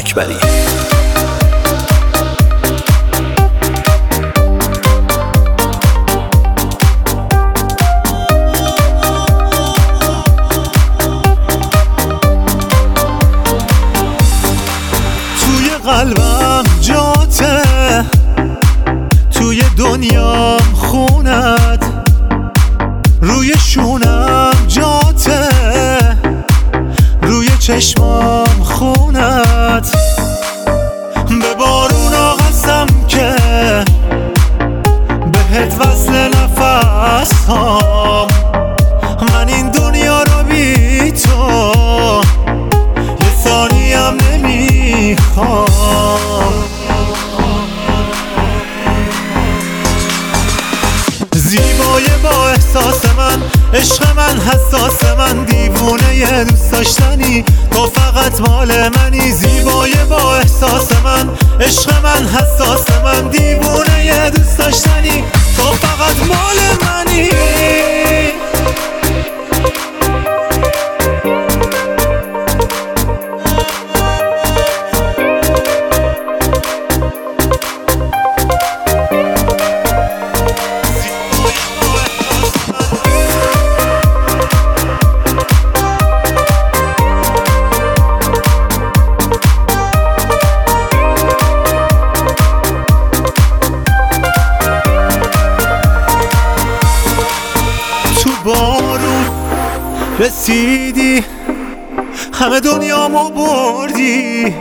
اکبری. توی قلبم جاته، توی دنیام خونت، روی شونم جاته، روی چشمام خونت. به بارونا قسم که بهت وصل نفس هام، من این دنیا رو بی تو یه ثانیم نمیخوام. زیبای با احساس من، عشق من، حساس من، دیوونه دوست داشتنی، تو فقط مال منی. زیبای با احساس من، عشق من، حساس من، دیوونه دوست داشتنی، تو فقط مال منی. بارون رسیدی، همه دنیامو بردی،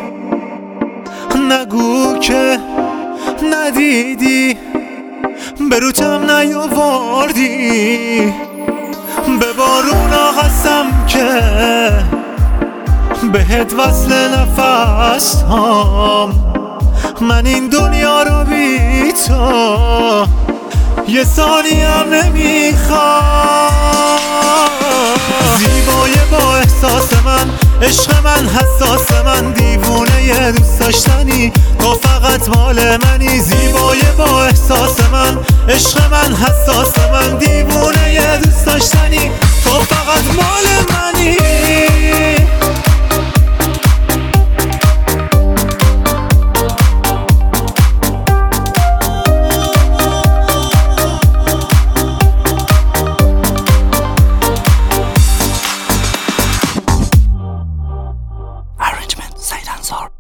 نگو که ندیدی، به روتم نیاوردی. به بارونا قسم که بهت وصل نفس هام، من این دنیا رو بی تو یه ثانیم نمیخوام. زیبای با احساس من، عشق من، حساس من، دیوونه دوست داشتنی، تو فقط مال منی. زیبای با احساس من، عشق من، حساس من، دیوونه دوست داشتنی، تو فقط مال منی. Arrangement Said Ansar.